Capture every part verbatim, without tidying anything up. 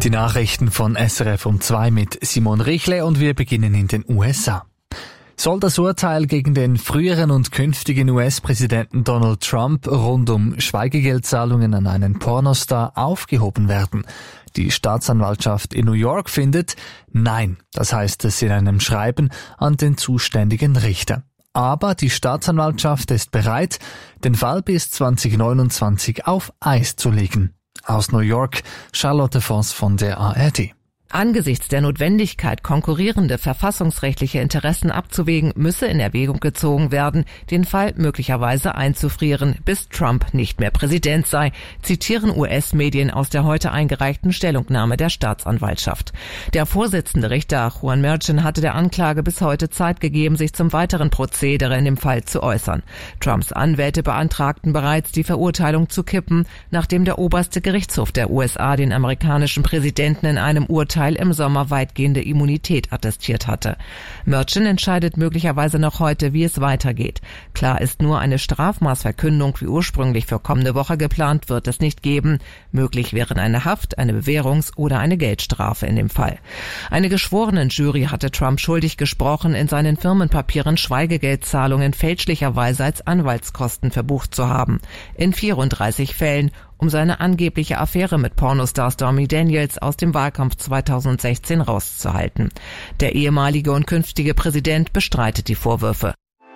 Die Nachrichten von S R F um zwei mit Simon Richle und wir beginnen in den U S A. Soll das Urteil gegen den früheren und künftigen U S-Präsidenten Donald Trump rund um Schweigegeldzahlungen an einen Pornostar aufgehoben werden? Die Staatsanwaltschaft in New York findet, nein, das heißt es in einem Schreiben an den zuständigen Richter. Aber die Staatsanwaltschaft ist bereit, den Fall bis zwanzig neunundzwanzig auf Eis zu legen. Aus New York, Charlotte Voss von der A R D. Angesichts der Notwendigkeit, konkurrierende verfassungsrechtliche Interessen abzuwägen, müsse in Erwägung gezogen werden, den Fall möglicherweise einzufrieren, bis Trump nicht mehr Präsident sei, zitieren U S-Medien aus der heute eingereichten Stellungnahme der Staatsanwaltschaft. Der Vorsitzende Richter Juan Merchan hatte der Anklage bis heute Zeit gegeben, sich zum weiteren Prozedere in dem Fall zu äußern. Trumps Anwälte beantragten bereits, die Verurteilung zu kippen, nachdem der oberste Gerichtshof der U S A den amerikanischen Präsidenten in einem Urteil im Sommer weitgehende Immunität attestiert hatte. Merchan entscheidet möglicherweise noch heute, wie es weitergeht. Klar ist nur, eine Strafmaßverkündung wie ursprünglich für kommende Woche geplant wird es nicht geben. Möglich wären eine Haft, eine Bewährungs- oder eine Geldstrafe in dem Fall. Eine Geschworenenjury hatte Trump schuldig gesprochen, in seinen Firmenpapieren Schweigegeldzahlungen fälschlicherweise als Anwaltskosten verbucht zu haben. In vierunddreißig Fällen, um seine angebliche Affäre mit Pornostar Stormy Daniels aus dem Wahlkampf zweitausendsechzehn rauszuhalten. Der ehemalige und künftige Präsident bestreitet die Vorwürfe.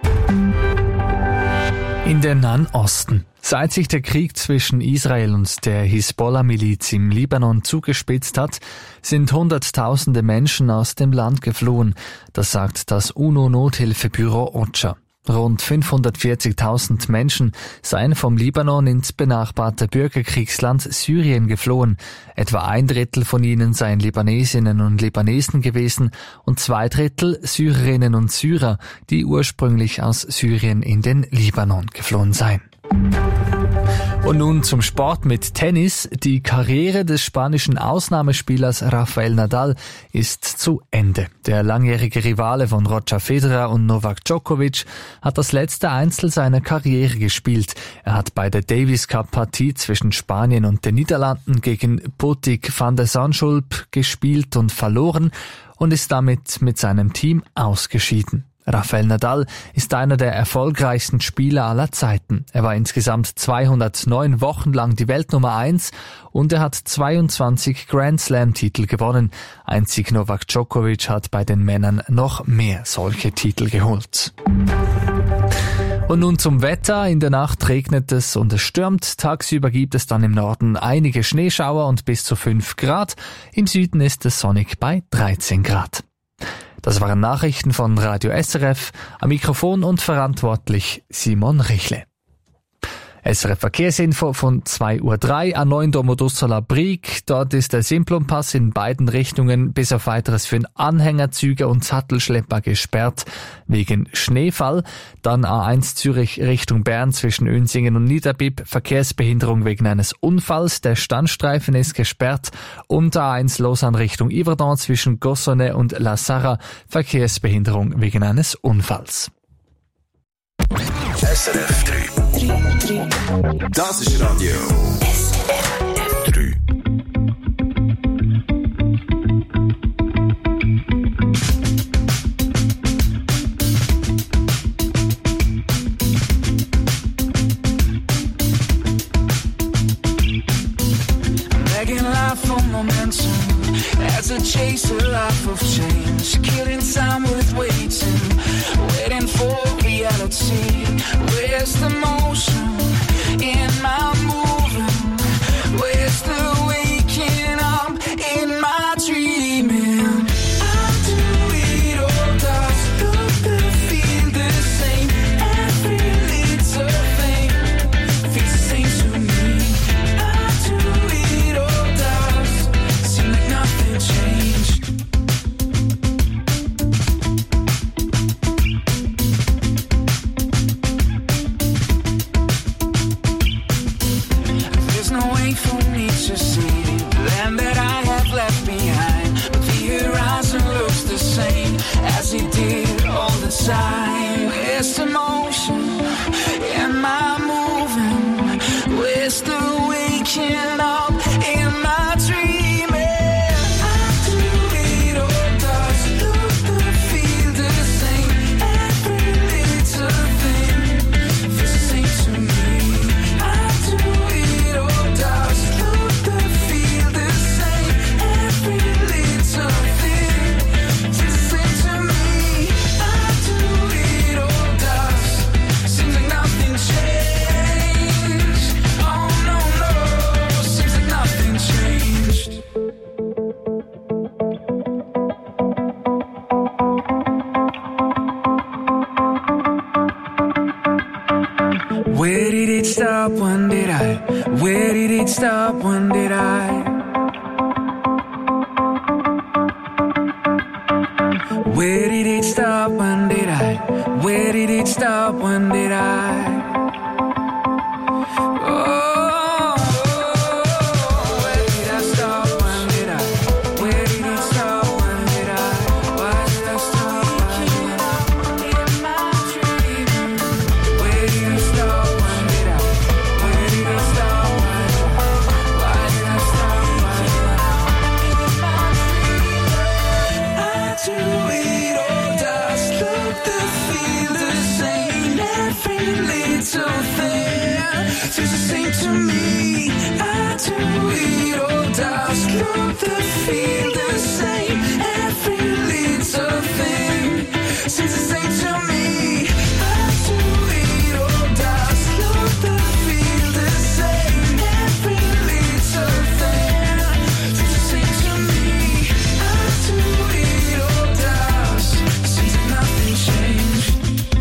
In den Nahen Osten. Seit sich der Krieg zwischen Israel und der Hisbollah-Miliz im Libanon zugespitzt hat, sind Hunderttausende Menschen aus dem Land geflohen. Das sagt das UNO-Nothilfebüro OCHA. Rund fünfhundertvierzigtausend Menschen seien vom Libanon ins benachbarte Bürgerkriegsland Syrien geflohen. Etwa ein Drittel von ihnen seien Libanesinnen und Libanesen gewesen und zwei Drittel Syrerinnen und Syrer, die ursprünglich aus Syrien in den Libanon geflohen seien. Und nun zum Sport mit Tennis. Die Karriere des spanischen Ausnahmespielers Rafael Nadal ist zu Ende. Der langjährige Rivale von Roger Federer und Novak Djokovic hat das letzte Einzel seiner Karriere gespielt. Er hat bei der Davis Cup Partie zwischen Spanien und den Niederlanden gegen Botic van der Zandschulp gespielt und verloren und ist damit mit seinem Team ausgeschieden. Rafael Nadal ist einer der erfolgreichsten Spieler aller Zeiten. Er war insgesamt zweihundertneun Wochen lang die Weltnummer eins und er hat zweiundzwanzig Grand Slam-Titel gewonnen. Einzig Novak Djokovic hat bei den Männern noch mehr solche Titel geholt. Und nun zum Wetter. In der Nacht regnet es und es stürmt. Tagsüber gibt es dann im Norden einige Schneeschauer und bis zu fünf Grad. Im Süden ist es sonnig bei dreizehn Grad. Das waren Nachrichten von Radio S R F, am Mikrofon und verantwortlich Simon Richle. S R F Verkehrsinfo von zwei Uhr drei, A neun Domodossola Brig. Dort ist der Simplonpass in beiden Richtungen bis auf weiteres für Anhängerzüge und Sattelschlepper gesperrt wegen Schneefall. Dann A eins Zürich Richtung Bern zwischen Unsingen und Niederbipp. Verkehrsbehinderung wegen eines Unfalls. Der Standstreifen ist gesperrt. Und A eins Lausanne Richtung Yverdon zwischen Gossone und La Sarra. Verkehrsbehinderung wegen eines Unfalls. S R F drei. Das ist Radio S R F drei. Begging life for momentum as a chase a life of change, killing time with waiting, waiting for reality. Where's the motion in my moving? Where's the waking up in my dreaming? I do it all, does look and feel the same. Every little thing feels the same to me. I do it all, does seem like nothing changed. There's no way for me to see the land that I have left behind, but the horizon looks the same as it did all the time. Where's the motion? Am I moving? Where's the waking up in my dreaming? When did I? Where did it stop? When did I? Where did it stop? When did I? Feel the same, every little thing seems the same to me. I do it all, does look the feel the same, every little thing seems the same to me. I do it all, does seems nothing changed.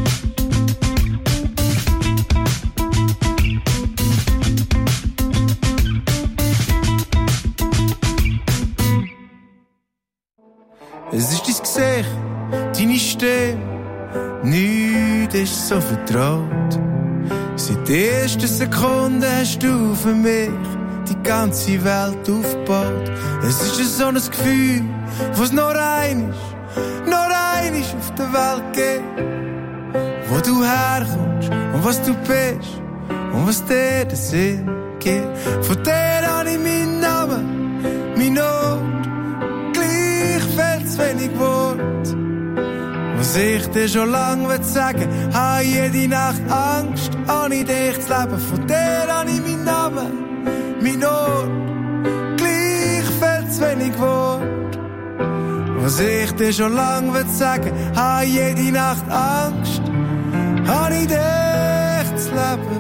Es ist dein Gesicht, deine Stimme, nichts ist so vertraut. Seit der ersten Sekunde hast du für mich die ganze Welt aufgebaut. Es ist so ein Gefühl, was nur ein ist, nur ein ist auf der Welt gibt. Wo du herkommst und was du bist und was dir den Sinn gibt. Von dir habe ich meinen Namen, mein Ort. Wenig Wort, was ich dir schon lang will sagen, habe jede Nacht Angst, an dich zu leben. Von dir habe ich meinen Namen, mein Ort, gleich viel zu wenig Wort. Was ich dir schon lang will sagen, habe jede Nacht Angst, an dich zu leben.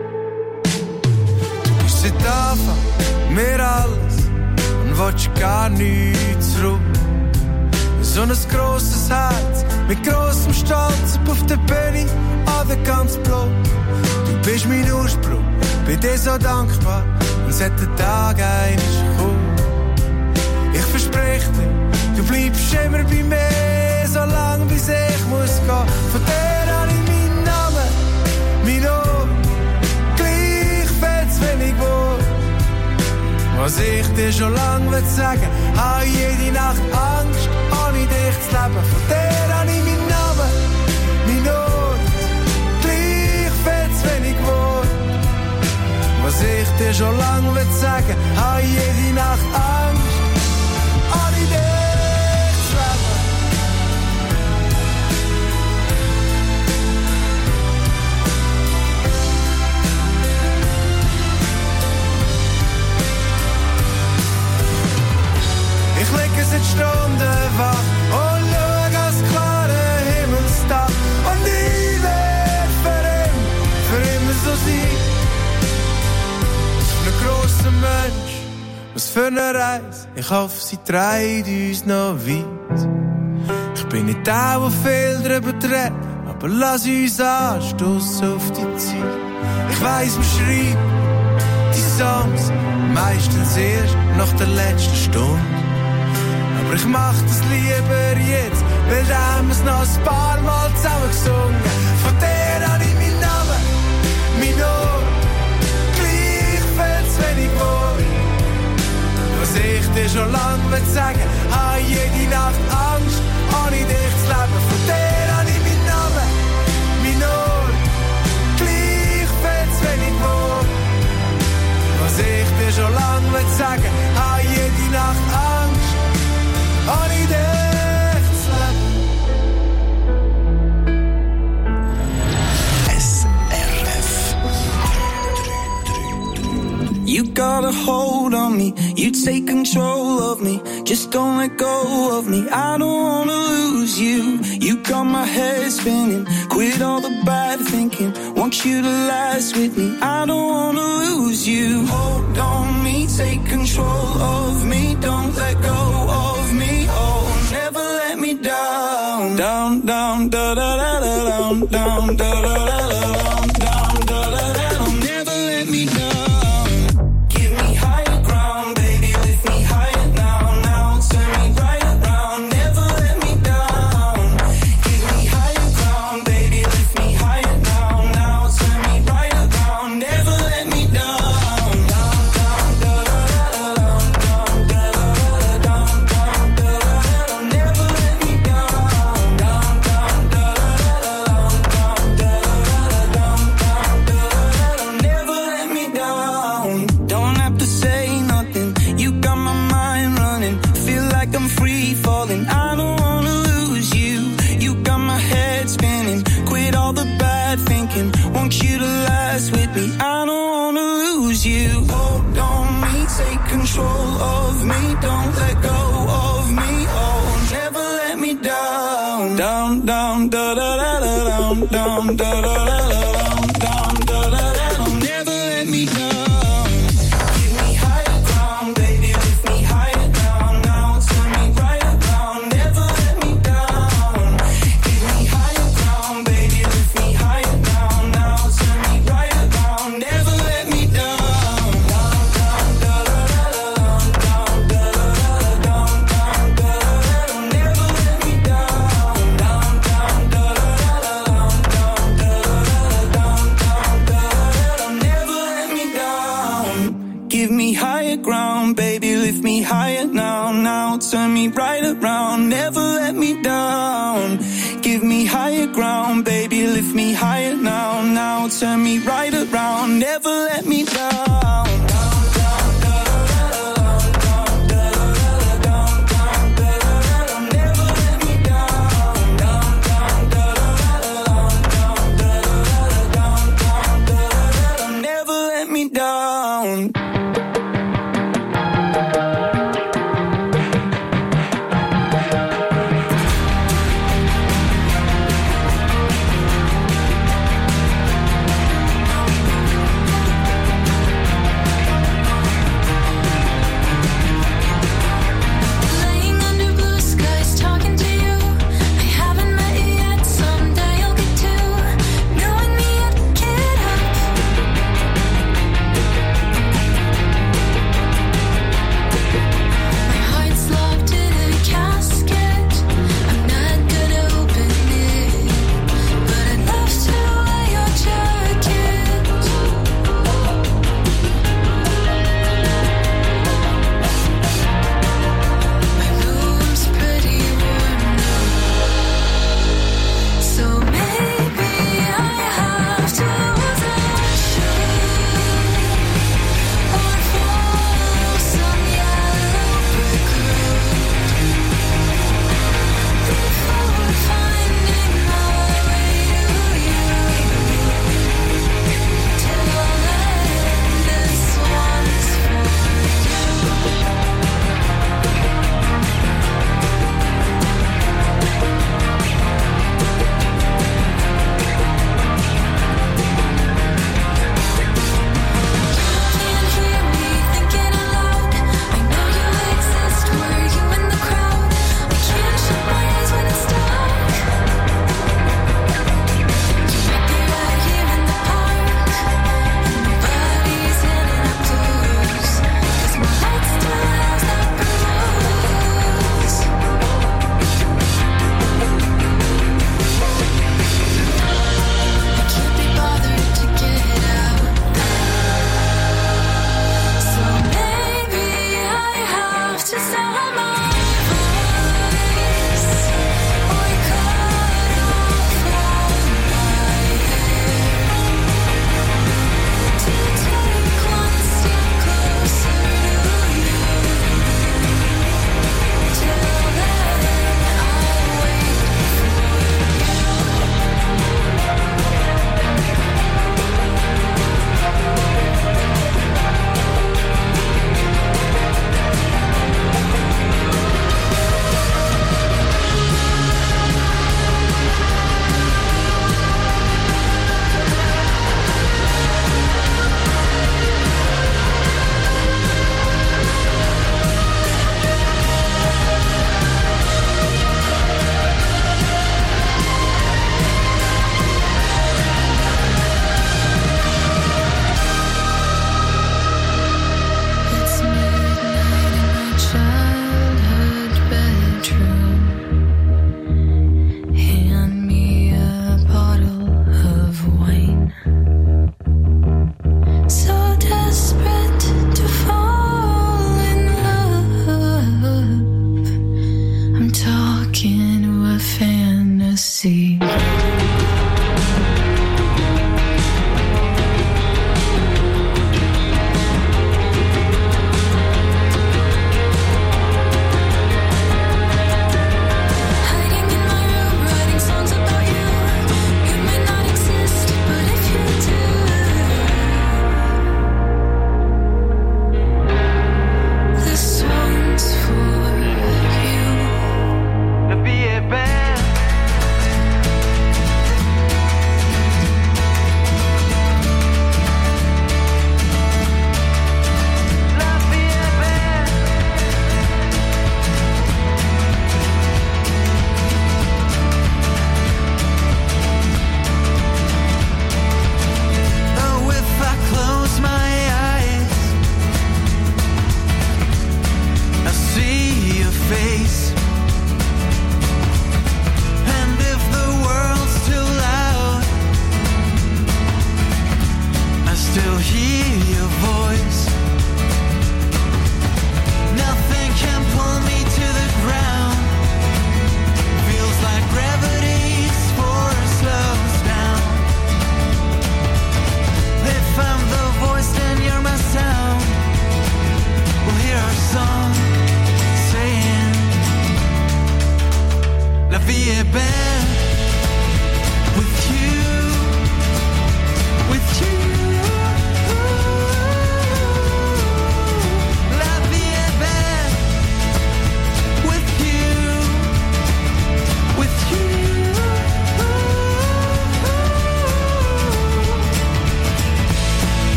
Du bist seit Anfang mir alles und willst gar nichts zurück. So ein grosses Herz, mit grossem Stolz, auf der Bühne, an der ganz Block. Du bist mein Ursprung, bin dir so dankbar, und es hat der Tag einmal kommen. Ich versprich dir, du bleibst immer bei mir, so lang bis ich muss gehen. Von dir habe ich meinen Namen, mein Ort, gleich viel zu wenig Wort. Was ich dir schon lang will sagen, habe jede Nacht Angst, ohne dich zu leben. Von dir habe ich meinen Namen, mein Ort, gleich viel zu wenig Wort. Was ich dir schon lang will sagen, habe jede Nacht Angst, ohne dich zu leben. Ich liege seit Stunden wach und schau ans klare Himmelsdach. Und ich werd für ihn, für immer so sein. Ein grosser Mensch, was für eine Reise. Ich hoffe, sie treibt uns noch weit. Ich bin nicht der, der viel darüber redet, aber lass uns anstossen auf die Zeit. Ich weiss, man schreibt die Songs meistens erst nach der letzten Stunde. Aber ich mach das lieber jetzt, weil da haben wir's noch ein paar Mal zusammen gesungen. Von dir habe ich meinen Namen, mein Ort, gleich viel zu wenig Wort. Was ich dir schon lang will sagen, habe jede Nacht Angst, ohne dich zu leben. Von dir habe ich meinen Namen, mein Ort, gleich viel zu wenig Wort. Was ich dir schon lang will sagen, habe jede Nacht Angst, ohne dich zu leben. S R F. You got a hold on me, you take control of me. Just don't let go of me, I don't wanna lose you. You got my head spinning, quit all the bad thinking. Want you to last with me, I don't wanna lose you. Hold on me, take control of me. Don't let go of me, oh, never let me down. Down, down, da da da da, down, down, da da da da, down, da da da da, never let me down. Give me higher da da da da down, down, da da da da down, down, da da da down. Never let me down. Give me higher ground, baby, lift me higher down. Now turn me right around. Never let me down. Give me higher ground, baby, lift me higher down. Now turn me right around. Never let me down. Down, down, da da da da down, down, da da da down, down, da da da down. Never let me down. Down, down, da da da da down, down, da da da down, down, da da da. Never let me down. Give me higher ground, baby, lift me higher now. Now turn me right around. Never let me down. Give me higher ground, baby, lift me higher now. Now turn me right around. Never let me down. Down, down, da da da down, down, da da da down, down, da da da. Never let me down. Down, down, da da da down, down, da da da down, down, da da da. Never let me down.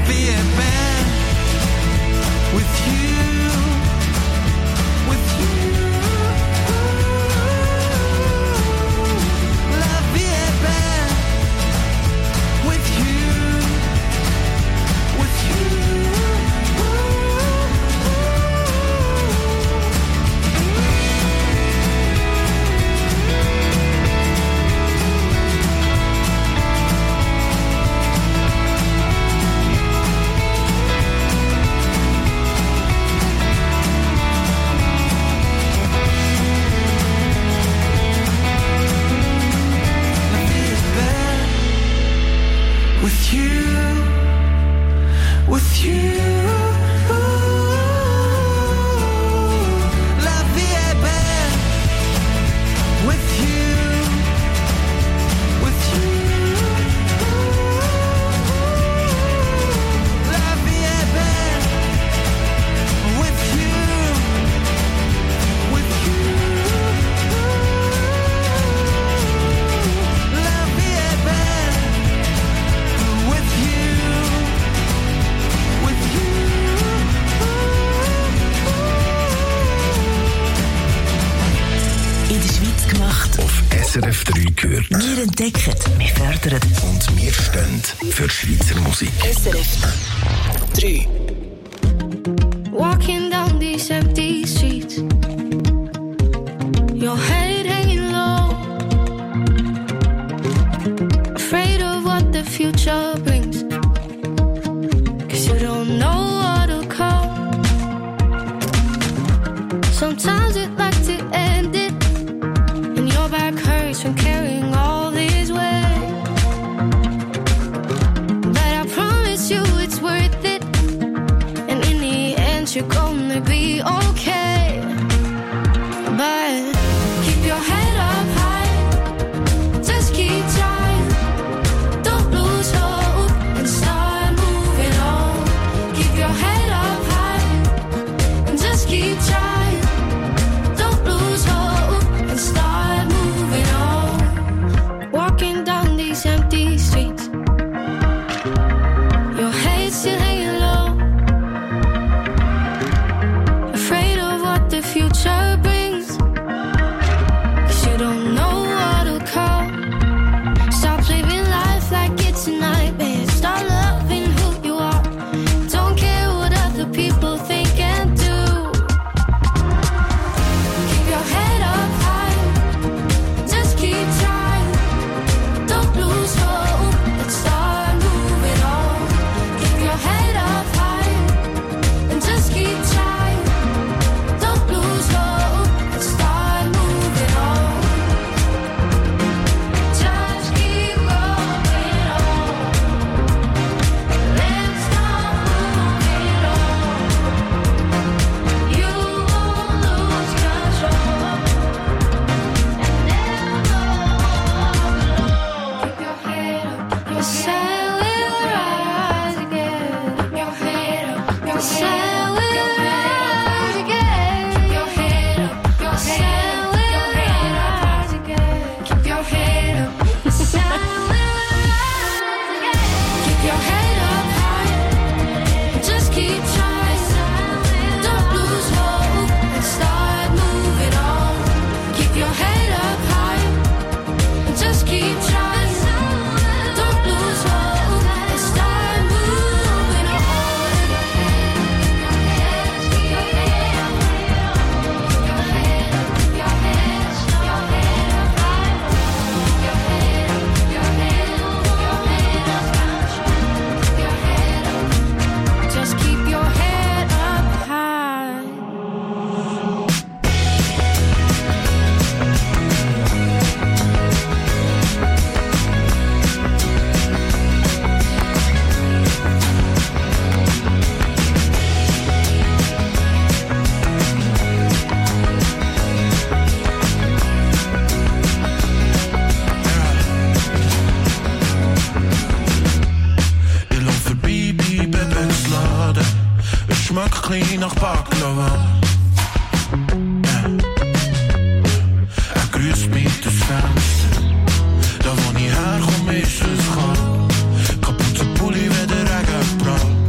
vie est belle with you, with you. La vie est belle with you, with you. With you, with you. La vie est belle with you, with you. La vie est belle with you, with you. La vie est belle with you, with you. In der Schweiz gemacht. Auf S R F drei gehört. Wir entdecken, wir fördern. Und wir stehen für Schweizer Musik. S R F drei. Walking down these empty streets, your head hanging low, afraid of what the future brings, 'cause you don't know what'll come. Sometimes we'd like to end it, and your back hurts from carrying all this weight, but I promise you it's worth it, and in the end you're gonna be okay. But keep your head up high, just keep trying, don't lose hope and start moving on. Keep your head up high and just keep trying, don't lose hope and start moving on. Walking down these empty streets, your head still hanging low, afraid of what the future brings, 'cause you don't know what'll come. Stop living life like it's a nightmare, start loving who you are, don't care what other people think and do. Keep your head up high, just keep trying, don't lose hope and start moving on. Keep your head up high and just keep trying, don't lose hope and start moving on. Just keep going on, let's start moving on. You won't lose control and never walk alone. Keep your head up, your sun will rise again. Keep your head up, your sun will rise again. Keep your head up, your sun will rise again. Keep your head up, the sun will rise again. Keep your head up high, just keep trying, don't lose hope and start moving on. Keep your head up high, just keep trying, don't lose hope and start moving on. Keep your head up, keep your head up, your head, your head up high. Keep your head up, your head, your head up high. Keep your head up, just keep your head up high. Ich lauf vorbei bei Bebens Laden, es schmeckt klein nach Baklava. Ja. Er grüßt mich durchs Fenster, da wo ich herkomme ist es kalt, kaputter Pulli, wenn der Regen prallt.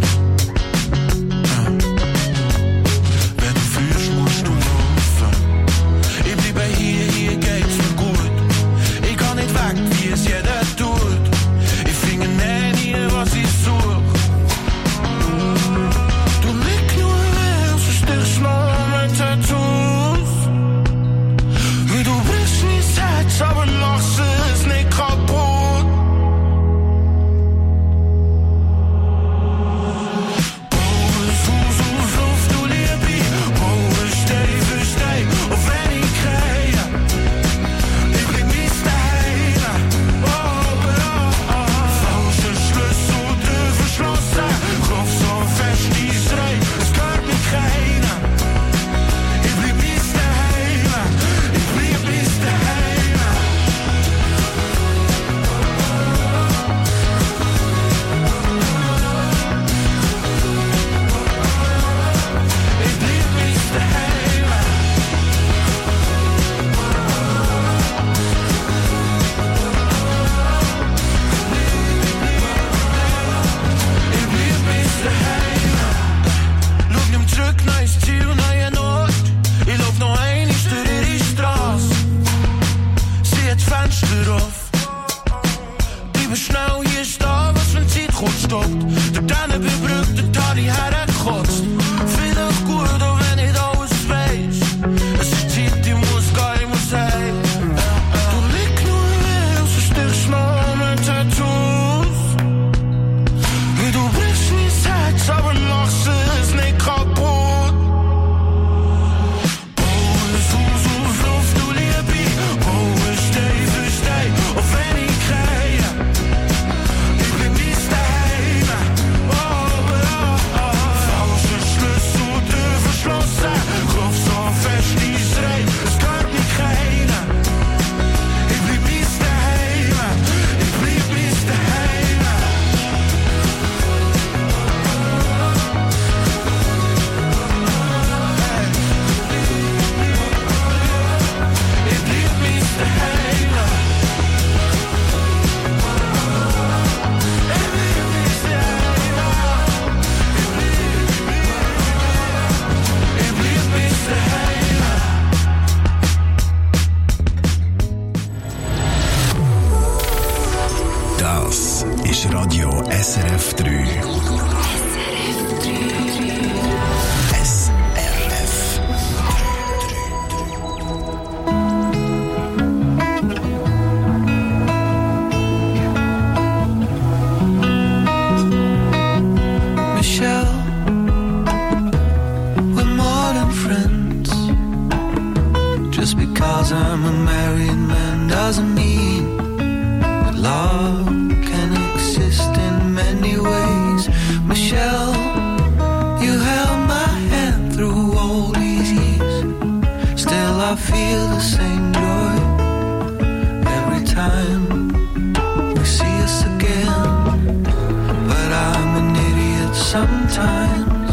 gestoppt. Durch diese Brücke, dort habe ich hergekotzt. Vielleicht gut, auch wenn ich alles weiss. Es ist Zeit, ich muss gehen, ich muss heim. Du liegst nur hier, so stichst noch mit Tattoos. Wie du brichst mein Herz, aber machst es nicht kaputt. Baues Haus auf Luft, du Liebe. Baues Stein für Stein, auch wenn ich kreie. Ich bin bis daheim. Oh, oh, oh. Falsche Schlüssel, Tür verschlossen. Klopf so fest, ich schrei, es gehört mir keiner. Ich bleib bis daheim. Ich bleib bis daheim. Ich bleib bis daheim. Ich bleib bis daheim. Das ist Radio S R F drei. S R F Michelle, we're more than friends. Just because I'm a married man doesn't mean that love can exist in many ways. Michelle, you held my hand through all these years. Still I feel the same joy every time we see us again. But I'm an idiot sometimes,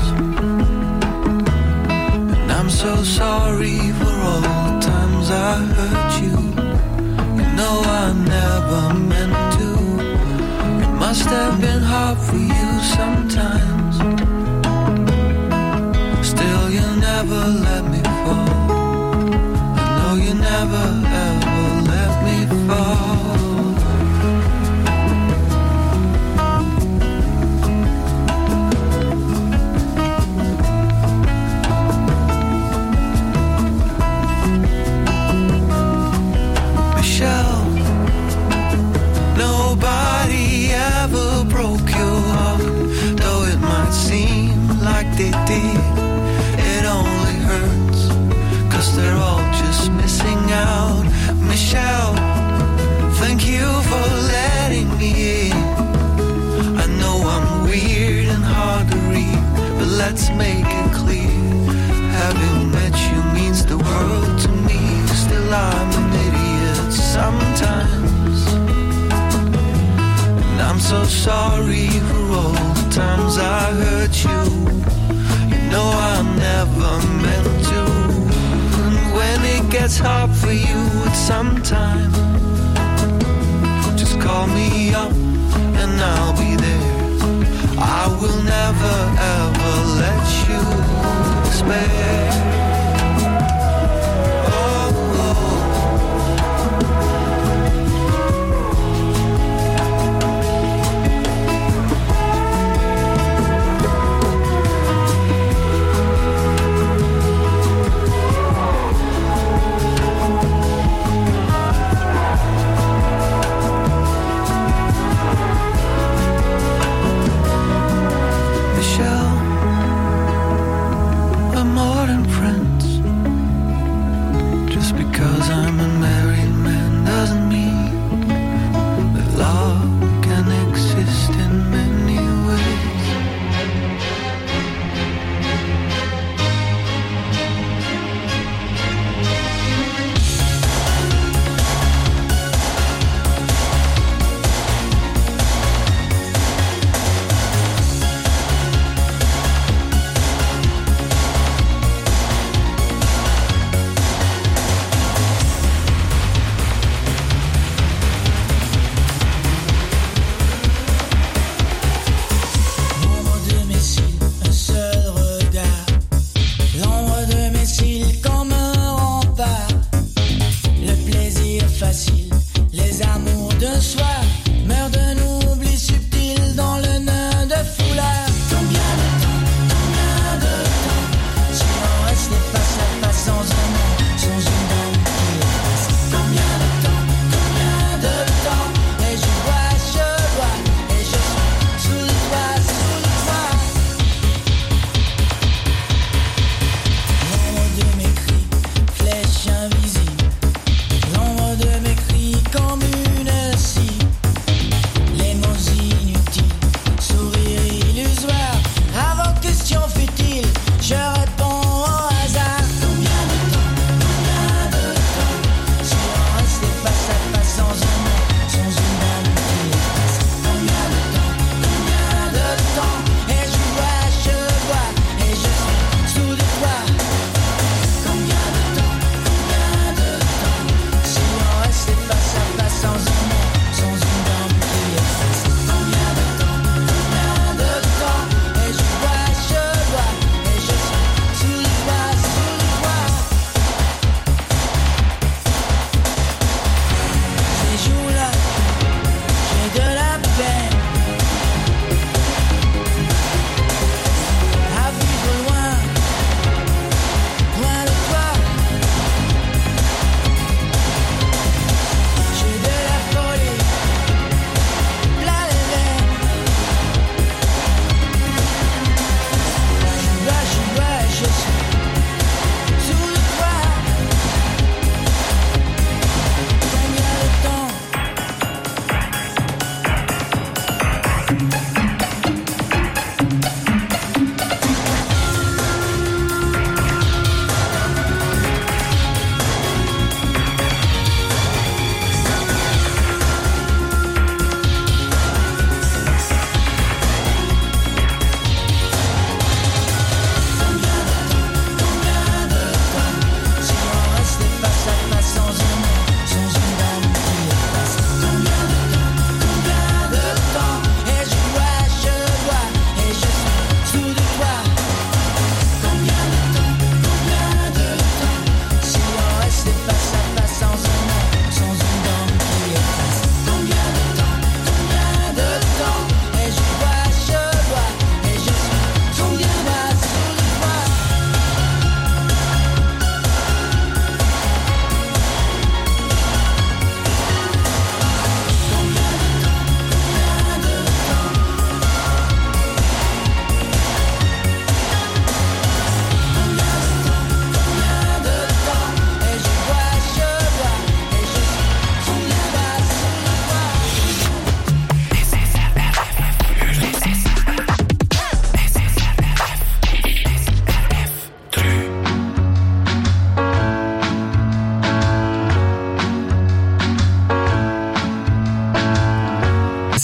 and I'm so sorry for all the times I hurt you. You know I never meant to. It must have been hard for you sometimes. Still you never let me fall. I know you never ever let me fall. Michelle, nobody ever broke your heart, though it might seem like they did. It only hurts, cause they're all just missing out. Michelle, thank you for letting me in. I know I'm weird and hard to read, but let's make it clear. Having met you means the world to me. Still I'm an idiot sometimes, and I'm so sorry for all the times I hurt you. You know I never meant to. And when it gets hard for you at some time, just call me up and I'll be there. I will never ever let you despair. Michelle, we're more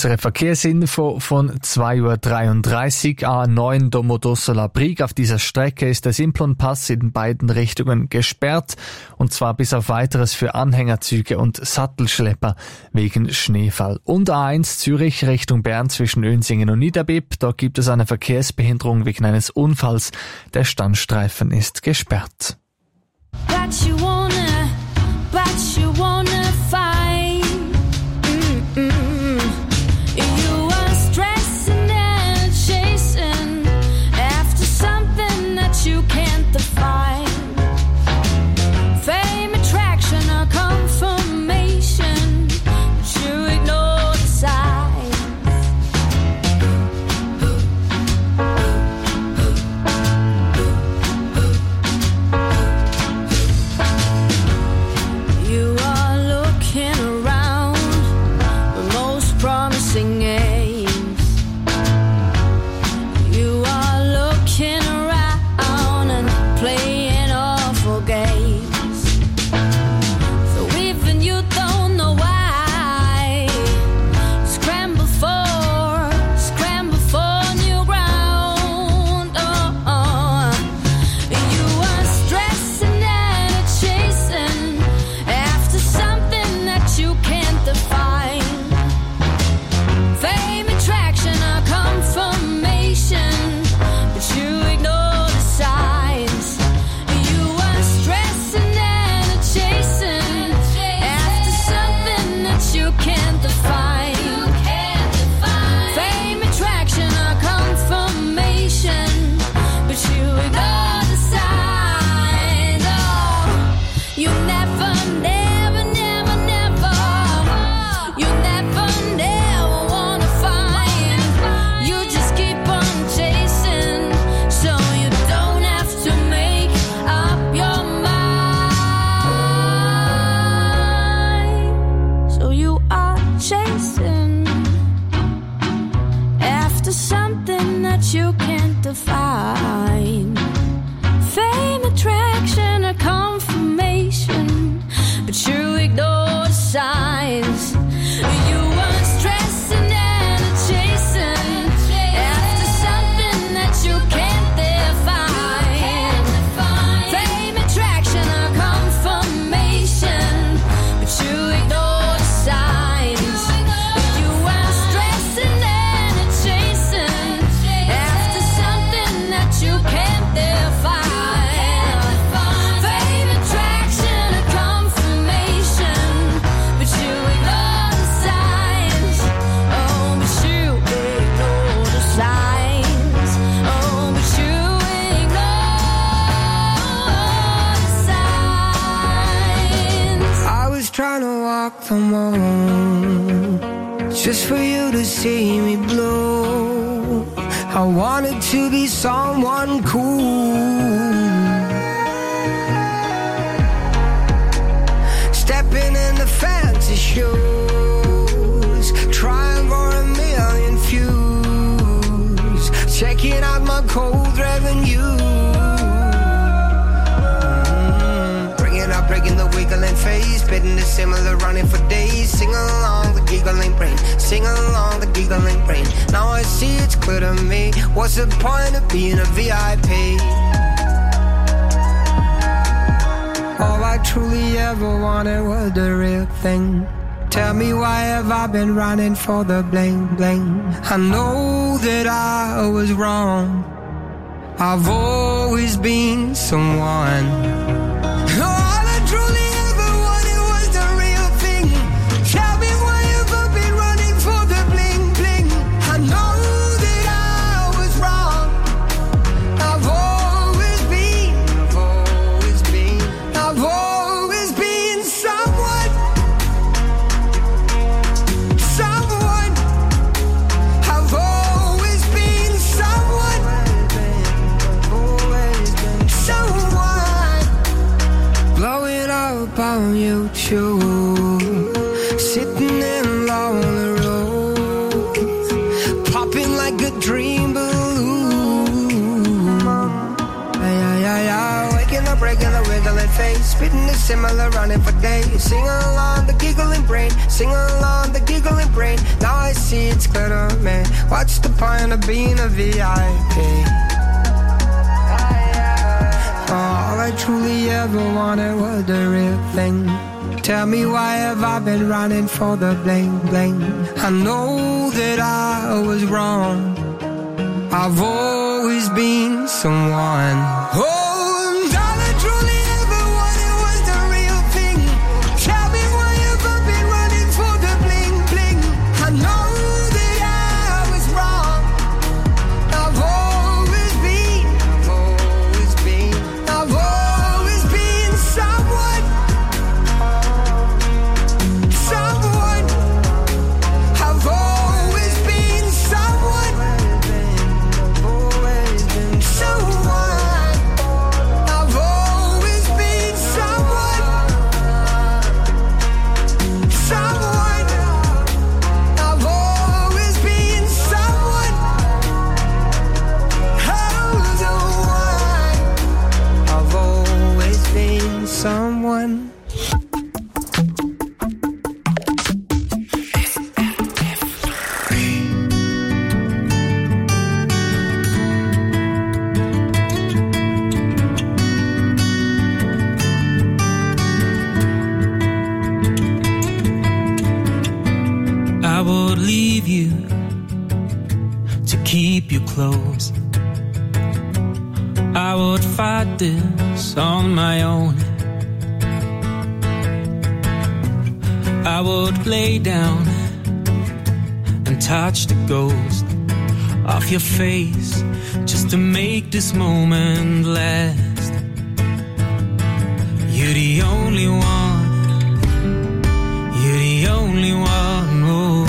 unsere Verkehrsinfo von zwei Uhr dreiunddreißig. A neun Domodossola-Brig. Auf dieser Strecke ist der Simplonpass in beiden Richtungen gesperrt. Und zwar bis auf Weiteres für Anhängerzüge und Sattelschlepper wegen Schneefall. Und A eins Zürich Richtung Bern zwischen Önsingen und Niederbipp. Dort gibt es eine Verkehrsbehinderung wegen eines Unfalls. Der Standstreifen ist gesperrt. But you wanna, but you wanna fight. Mm-mm. You are stressing and chasing after something that you can't define. Fame, attraction, or confirmation, but you ignore the signs. You are looking around the most promising aims. You are looking around and playing awful games. So even you don't know why, scramble for, scramble for new ground. Oh, oh. You are stressing and chasing after something that you can't define. Fame, attraction, or confirmation, but you ignore the signs. You are stressing and chasing after something that you can't define. Fame, attraction, or confirmation, but you ignore the signs. Oh, you never, never, never, never, you never, never wanna find. You just keep on chasing, so you don't have to make up your mind. So you are chasing after something that you can't define. Fame, attraction, or confirmation, but you ignore the signs. You are stressing and chasing after something that you can't define. Fame, attraction, or confirmation, but you ignore the signs. You are stressing and chasing after something that you can't define. Fame, attraction, or confirmation, but you ignore the signs. Oh, but you ignore the signs. Oh, but you ignore the signs. I was trying to walk the moon just for you to see me blue. I wanted to be someone cool, stepping in the fancy shoes, trying for a million views, checking out my cold revenue. Bringing up, breaking the wiggling face, spitting the similar, running for days. Sing along the giggling brain, sing along the giggling brain. Now I see it's clear to me, what's the point of being a V I P? All I truly ever wanted was the real thing. Tell me, why have I been running for the bling bling? I know that I was wrong, I've always been someone. All I truly ever wanted was the real thing. Tell me, why have I been running for the bling bling? I know that I was wrong, I've always been, I've always been, I've always been someone, someone. I've always been someone, someone. Blowing up on YouTube, sitting in lonely road, popping like a dream balloon. Yeah, yeah, yeah, yeah. Waking up, regular wiggling face, spitting is similar, running for days. Sing along the giggling brain, sing along the giggling brain. Now I see it's clear to me. What's the point of being a V I P? All I truly ever wanted was the real thing. Tell me why have I been running for the bling bling? I know that I was wrong. I've always been someone. Oh, and all I truly ever wanted was the real thing. Tell me why have I been running for the bling bling? I know that I was wrong. I've always been, I've always been, I've always been someone. Someone. I've always been someone. Someone. I've always been someone. Someone. I've always been someone. Oh, the one. I've always been someone. I would leave you to keep you close. I would fight this on my own. I would lay down and touch the ghost off your face just to make this moment last. You're the only one. You're the only one. Oh.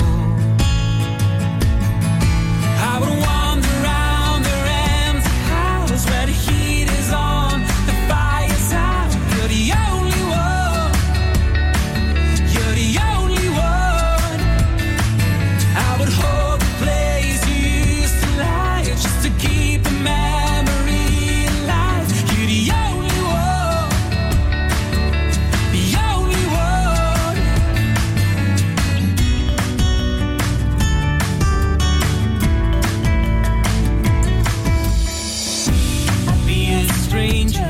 I would wander around the empty house where the heat is on, the fire's out. You're the only one. You're the only one. I would hold the place you used to lie just to keep the memory alive. You're the only one. The only one. Be a stranger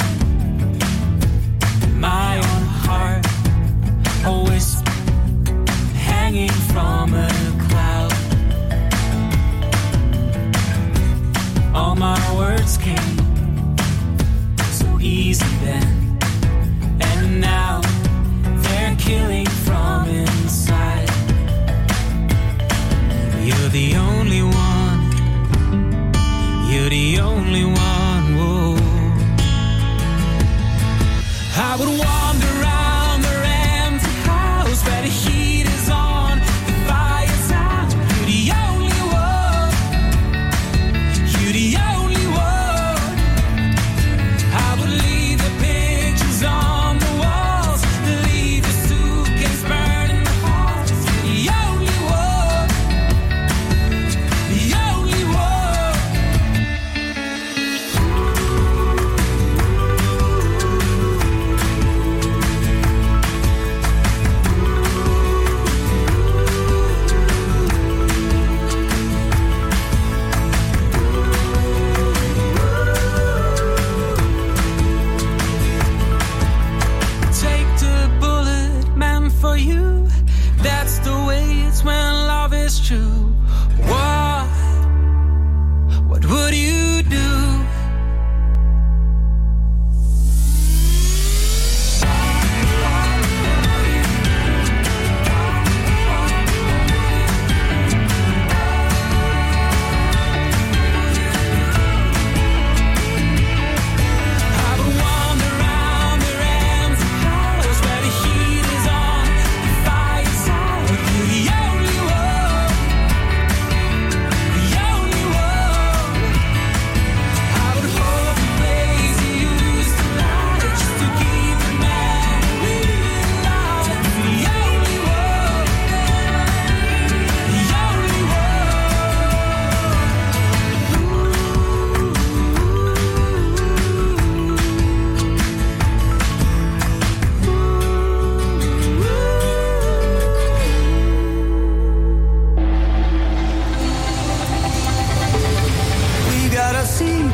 in my own heart, always hanging from a cloud. All my words came so easy then, and now they're killing from inside. You're the only one. You're the only one. Whoa. I would wander around the empty house where the heat is on, the fire's out. You're the only one. You're the only one. I would leave the pain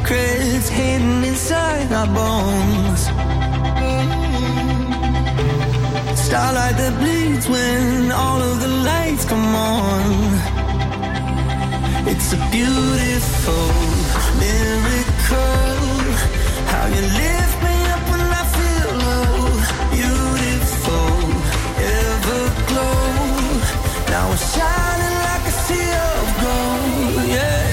secrets hidden inside our bones. Starlight that bleeds when all of the lights come on. It's a beautiful miracle how you lift me up when I feel low. Beautiful everglow. Now we're shining like a sea of gold. Yeah.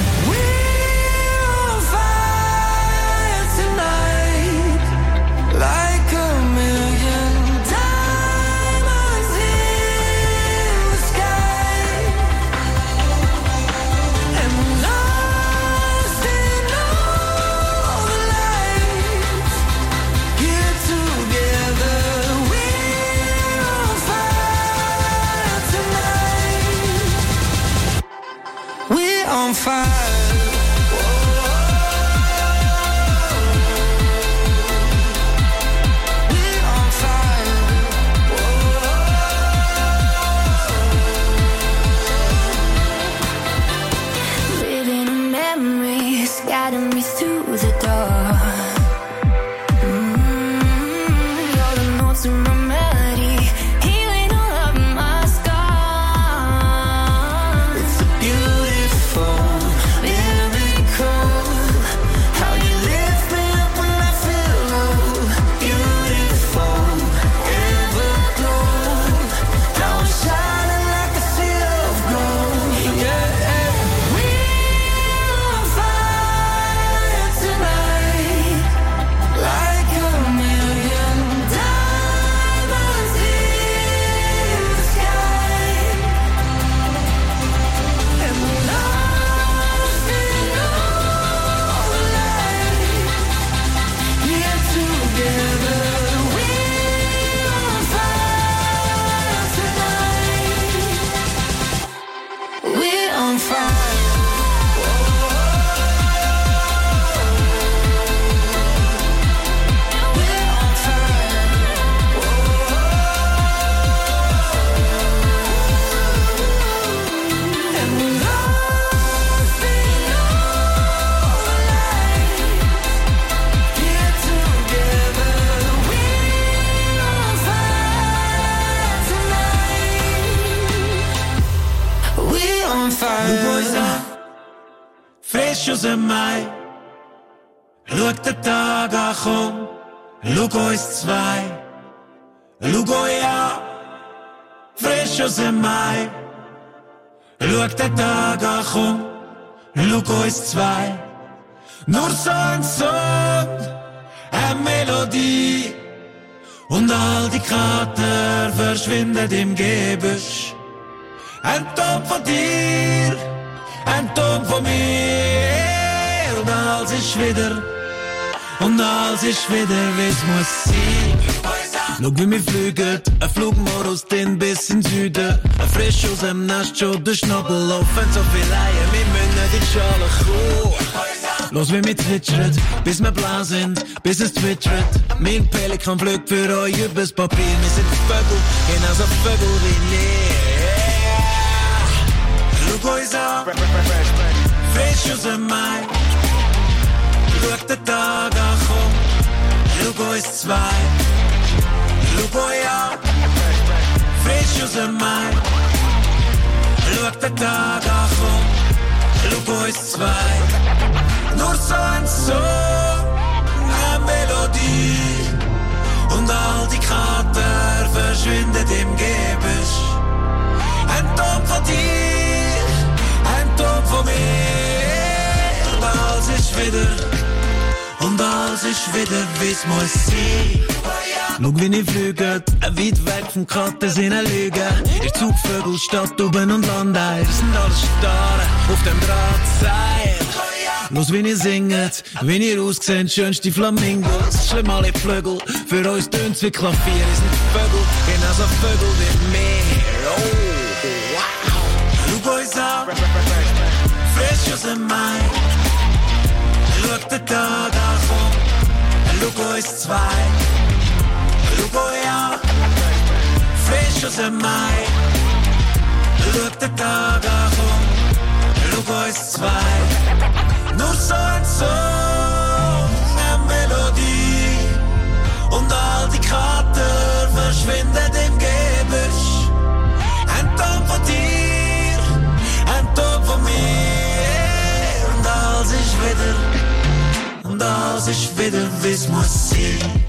On fire. Frisch aus dem Mai, schaut der Tag an, komm, schau uns zwei, schau euch an. Frisch aus dem Mai, schaut der Tag an, komm, schau uns zwei. Nur so ein Song, eine Melodie, und all die Krater verschwinden im Gebüsch. Ein Ton von dir, ein Ton von mir, und alles ist wieder, und alles ist wieder, wie's muss sein. Schau wie wir fliegen, ein Flugmodus den bis in Süden, ein frisch aus dem Nest, schon der Schnabel offen, so viel Eier, wir müssen in die Schale kommen. Los wie wir zwitschern, bis wir blau sind, bis es twittert. Mein Pelikan fliegt für euch übers Papier, wir sind Vögel, genauso Vögel wie nie. Schau uns an, frisch aus dem Mai, schau den Tag an, komm, schau uns zwei. Schau euch an, frisch aus dem Mai, schau den Tag an, komm, schau uns zwei. Nur so ein Song, eine Melodie, und all die Krater verschwinden im Gebüsch. Ein Ton von dir, ein Ton von mir, und alles ist wieder, und alles ist wieder, wie's muss sein. Schau wie ich fliege, weit weg vom Krater sind eine Lüge. Ihr Zugvögel, Stadt, oben und Landeier, sind alles Starre auf dem Drahtseil. Los wie ihr singet, wie ihr ausseht, schönste Flamingos. Schlimm alle Flügel, für uns tönt's wie Klavier. Ihr sind Vögel, genauso Vögel wie mir. Oh, wow. Schau uns an, frisch aus dem Mai. Schau den Tag an, komm, schau uns zwei. Schau euch an, frisch aus dem Mai. Schau den Tag an, komm, schau uns zwei. Nur so ein Song, was ich wieder wiss muss sein.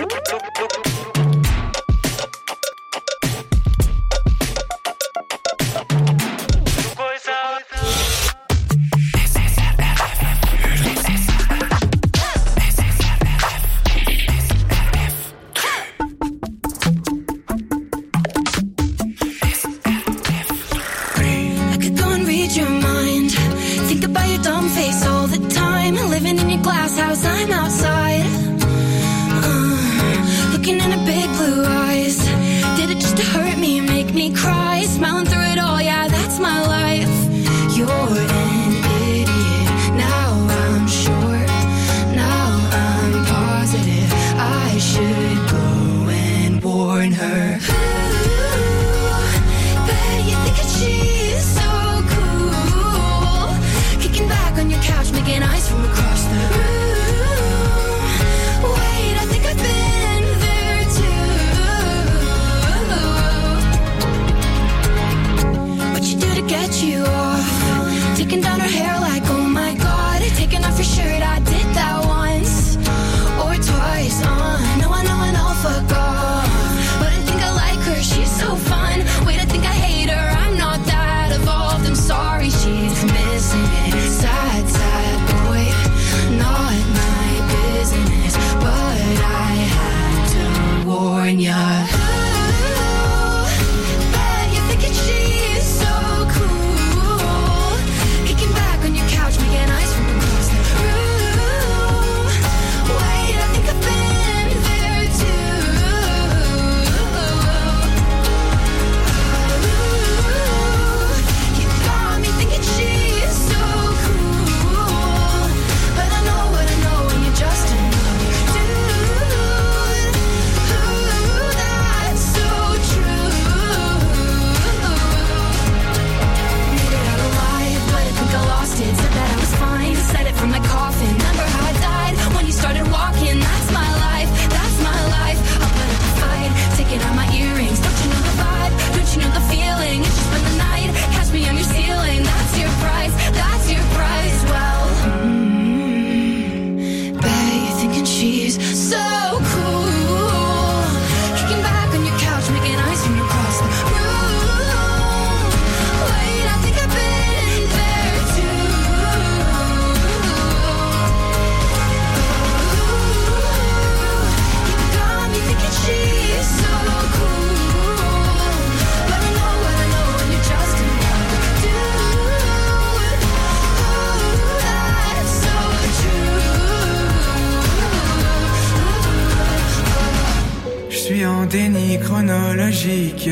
Chronologique,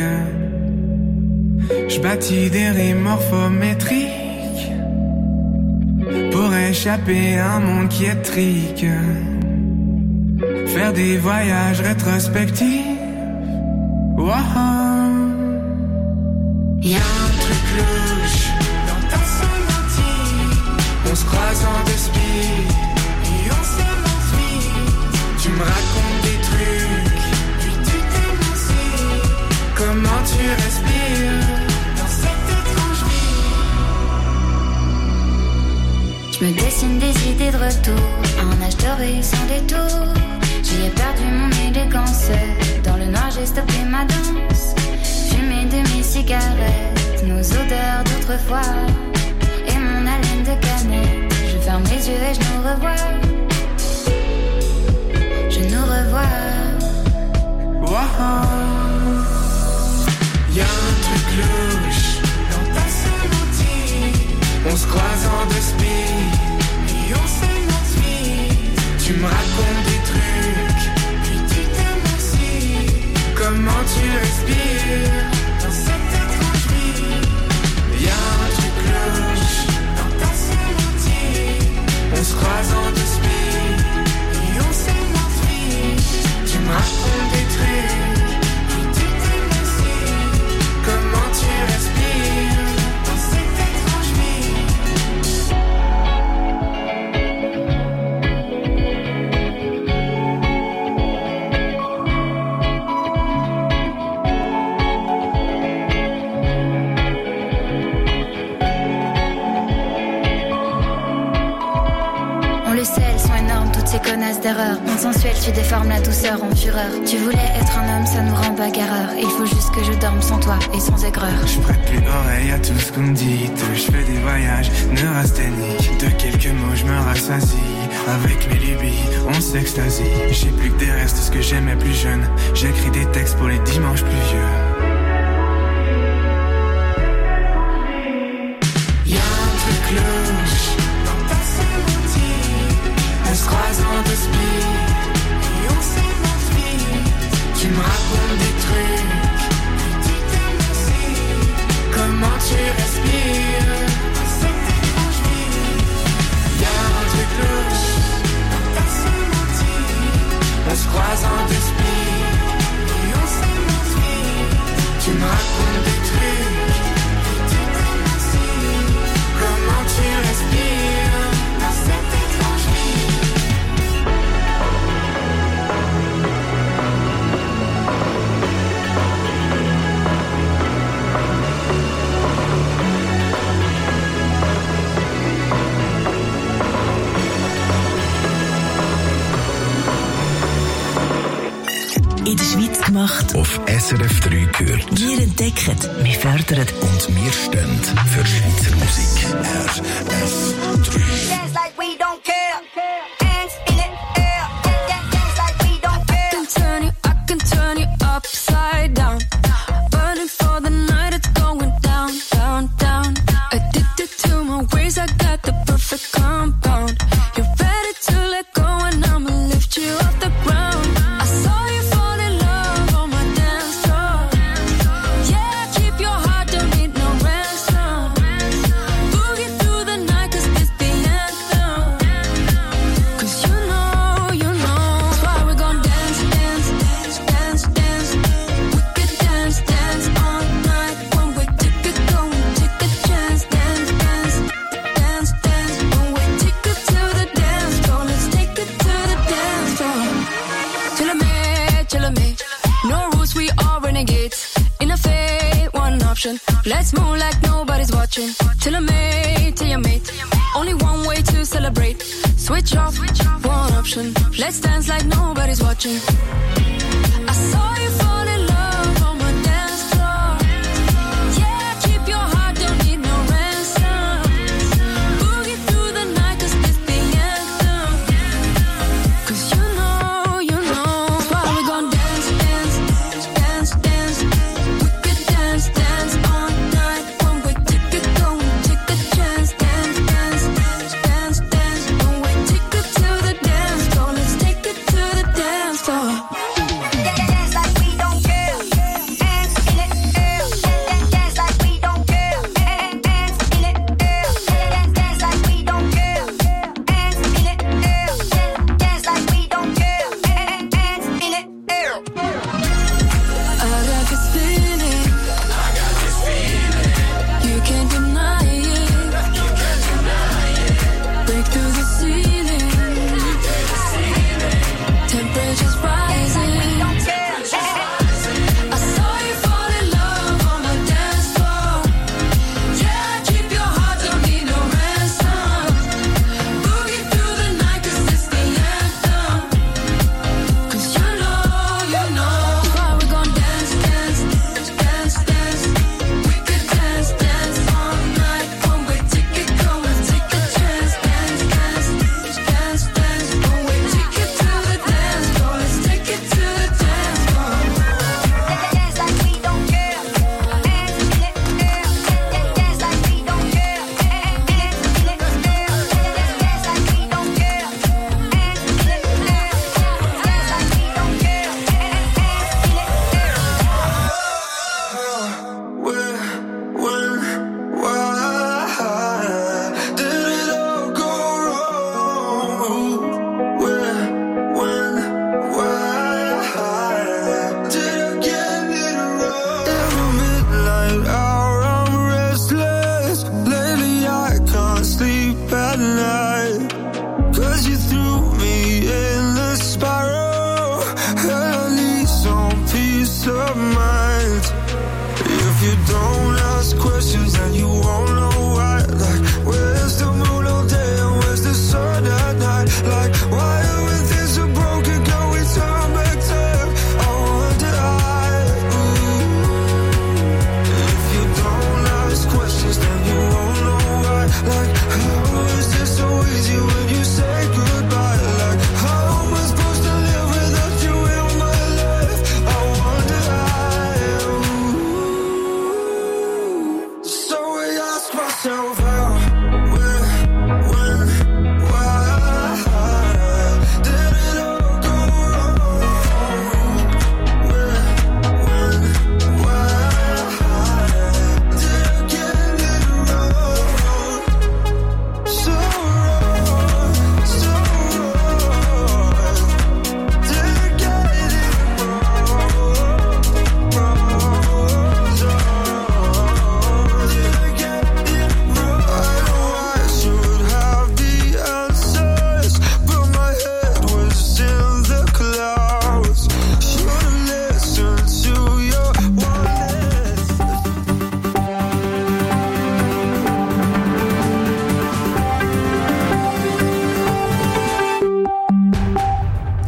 je bâtis des rimes morphométriques pour échapper à un monde qui est trique, faire des voyages rétrospectifs. Wow. Y'a un truc louche dans ta somatique, on se croise en deux spies et on s'évente vite. Tu me racontes des trucs. Comment tu respires dans cette étrange vie? Je me dessine des idées de retour, un âge doré sans détour. J'y ai perdu mon élégance, dans le noir j'ai stoppé ma danse. Fumée de mes cigarettes, nos odeurs d'autrefois et mon haleine de canette. Je ferme les yeux et je nous revois. Je nous revois. Wow. Y'a un truc louche dans ta sémantique, on se croise en deux spies et on s'évente vite. Tu me racontes des trucs, puis tu t'aimes aussi. Comment tu respires dans cette étrange vie? Y'a un truc louche dans ta sémantique, on se croise en deux spies et on s'évente vite. Tu me racontes des trucs. Comment tu respires dans cette étrange vie? On le sait, elles sont énormes, toutes ces connasses d'erreurs. Mon sensuel, tu déformes la douceur en fureur. Tu voulais être un homme, ça nous rend bagarreurs. Il faut juste que je dorme sans toi et sans aigreur. Je prête plus oreille à tout ce qu'on me dit. Je fais des voyages neurasthéniques. De quelques mots je me rassasie. Avec mes lubies, on s'extasie. J'ai plus que des restes de ce que j'aimais plus jeune. J'écris des textes pour les dimanches pluvieux. Y'a un truc louche dans ta sémantique. On se croise en deux spies et on s'émancie. Tu me racontes des trucs et tu t'aimes aussi. Comment tu respires dans cette étrange vie. Y'a un truc louche dans ta sémantique. On se croise en deux spies et on s'émancie. Tu me racontes des trucs. Comment tu respires dans cette étrange vie. In der Schweiz gemacht. Auf S R F drei gehört. Wir entdecken, wir fördern. Und wir stehen für Schweizer Musik. R F drei. Dance like we don't care. Hands in the air. Dance like we don't care. I can turn you, I can turn you upside down. Burning for the night, it's going down, down, down. Addicted to my ways, I got the perfect compound. You're ready to let go and I'ma lift you off the ground. I saw you fall in love on my dance floor. Yeah, keep your heart, don't need no ransom. Boogie through the night, cause this the anthem. Cause you know, you know, that's why we're gon' dance, dance, dance, dance, dance. We could dance, dance all night. One way ticket, go and take a chance. Dance, dance, dance, dance. One way ticket to the dance floor. Let's take it to the dance floor. Chillin' me, chillin' me. No rules, we all renegades. In a fade, one option. Let's move like nobody's watching. Chillin' me, till your mate. Only one way to celebrate. Switch off, one option. Let's dance like nobody's watching. I saw you fall in love on my dance floor. Yeah, keep your heart, don't need no ransom. Boogie through the night, cause this the anthem. Cause you know, you know, that's why we gon' dance, dance, dance, dance. We could dance, dance all night. One way ticket, go and take a chance. Dance, dance, dance, dance. One way ticket to the dance floor. Let's take it to the dance floor. Dance like we don't care. Hands in the air. Dance like we don't care. Hands in the air. Dance like we don't care. Hands in the air. Dance like we don't care. Hands in the air. I got this feeling. I got this feeling. You can't deny it. You can't deny it. Break through the ceiling. Temperatures rising. I saw you fall in love on my dance floor. Yeah, keep your heart, don't need no ransom. Boogie through the night, cause it's the anthem. Cause you know, you know, that's why we gon' dance, dance, dance, dance. We could dance, dance all night. One way ticket, go and take a chance. Dance, dance,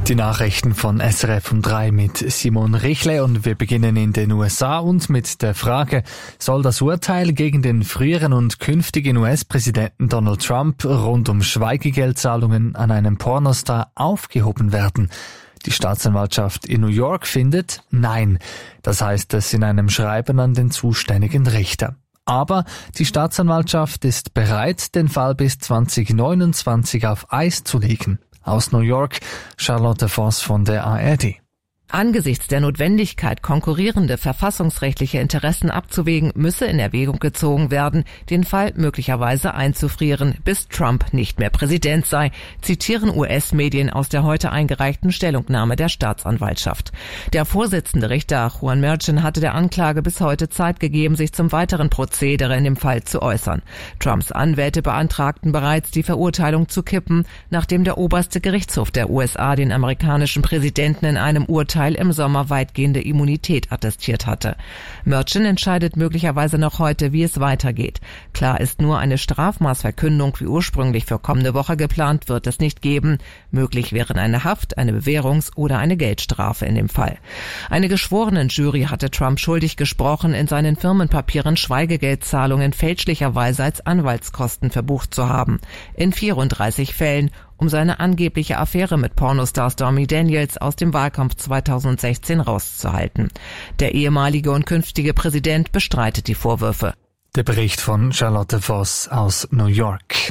Die Nachrichten von S R F um drei mit Simon Richle und wir beginnen in den U S A und mit der Frage, soll das Urteil gegen den früheren und künftigen U S-Präsidenten Donald Trump rund um Schweigegeldzahlungen an einen Pornostar aufgehoben werden? Die Staatsanwaltschaft in New York findet nein. Das heißt es in einem Schreiben an den zuständigen Richter. Aber die Staatsanwaltschaft ist bereit, den Fall bis zwanzig neunundzwanzig auf Eis zu legen. Aus New York, Charlotte Voss von der A R D. Angesichts der Notwendigkeit, konkurrierende verfassungsrechtliche Interessen abzuwägen, müsse in Erwägung gezogen werden, den Fall möglicherweise einzufrieren, bis Trump nicht mehr Präsident sei, zitieren U S-Medien aus der heute eingereichten Stellungnahme der Staatsanwaltschaft. Der Vorsitzende Richter Juan Merchan hatte der Anklage bis heute Zeit gegeben, sich zum weiteren Prozedere in dem Fall zu äußern. Trumps Anwälte beantragten bereits, die Verurteilung zu kippen, nachdem der oberste Gerichtshof der U S A den amerikanischen Präsidenten in einem Urteil im Sommer weitgehende Immunität attestiert hatte. Merchan entscheidet möglicherweise noch heute, wie es weitergeht. Klar ist nur, eine Strafmaßverkündung wie ursprünglich für kommende Woche geplant wird es nicht geben. Möglich wären eine Haft, eine Bewährungs- oder eine Geldstrafe in dem Fall. Eine Geschworenenjury hatte Trump schuldig gesprochen, in seinen Firmenpapieren Schweigegeldzahlungen fälschlicherweise als Anwaltskosten verbucht zu haben. In vierunddreißig Fällen, um seine angebliche Affäre mit Pornostar Stormy Daniels aus dem Wahlkampf zweitausendsechzehn rauszuhalten. Der ehemalige und künftige Präsident bestreitet die Vorwürfe. Der Bericht von Charlotte Voss aus New York.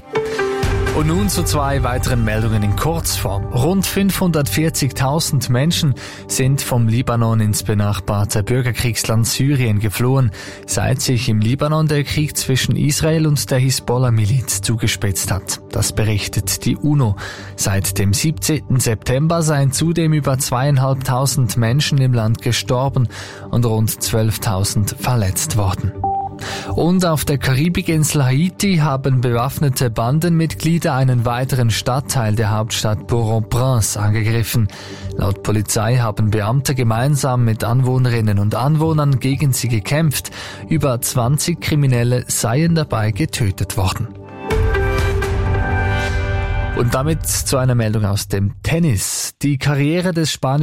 Und nun zu zwei weiteren Meldungen in Kurzform. Rund fünfhundertvierzigtausend Menschen sind vom Libanon ins benachbarte Bürgerkriegsland Syrien geflohen, seit sich im Libanon der Krieg zwischen Israel und der Hisbollah-Miliz zugespitzt hat. Das berichtet die UNO. Seit dem siebzehnten September seien zudem über zweieinhalbtausend Menschen im Land gestorben und rund zwölftausend verletzt worden. Und auf der Karibikinsel Haiti haben bewaffnete Bandenmitglieder einen weiteren Stadtteil der Hauptstadt Port-au-Prince angegriffen. Laut Polizei haben Beamte gemeinsam mit Anwohnerinnen und Anwohnern gegen sie gekämpft. Über zwanzig Kriminelle seien dabei getötet worden. Und damit zu einer Meldung aus dem Tennis. Die Karriere des Spaniers